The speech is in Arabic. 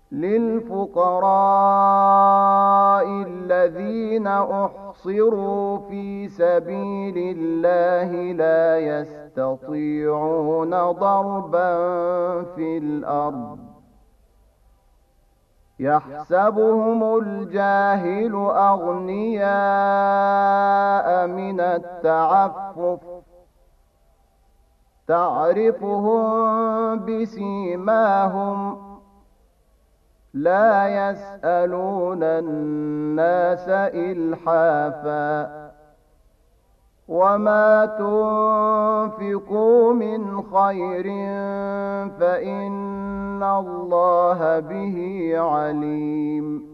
للفقراء الذين أحصروا في سبيل الله لا يستطيعون ضربا في الأرض يحسبهم الجاهل أغنياء من التعفف تعرفهم بسيماهم لا يسألون الناس إلحافا وما تنفقوا من خير فإن الله به عليم